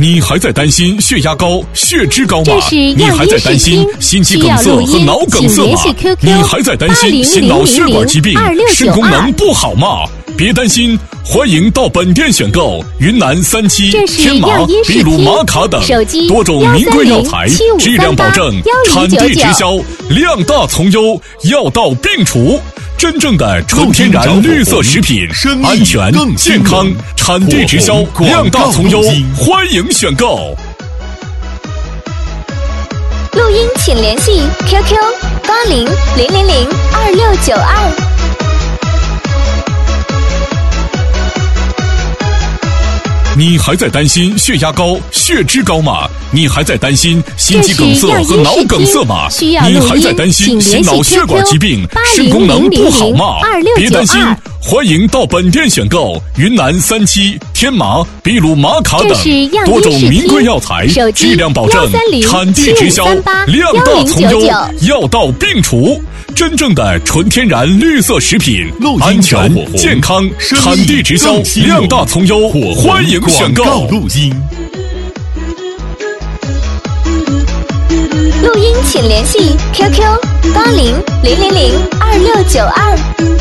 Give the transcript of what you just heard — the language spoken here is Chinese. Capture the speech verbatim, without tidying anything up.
你还在担心血压高、血脂高吗？你还在担心心肌梗塞和脑梗塞吗？你还在担心心脑血管疾病、肾功能不好吗？别担心，欢迎到本店选购云南三七、天麻、秘鲁玛卡等多种名贵药材，质量保证，产地直销，量大从优，药到病除。真正的纯天然绿色食品，安全健康，产地直销，量大从优，欢迎选购。 录音请联系 Q Q 八零零零零二六九二。 你还在担心血压高、血脂高吗？你还在担心心肌梗塞和脑梗塞吗？你还在担心心脑血管疾病、肾功能不好吗？别担心，欢迎到本店选购云南三七、天麻、秘鲁玛卡等多种名贵药材，质量保证，产地直销，量大从优，药到病除。真正的纯天然绿色食品，安全健康，产地直销，量大从优，欢迎选购。 录音， 录音请联系 Q Q 八零零零零二六九二。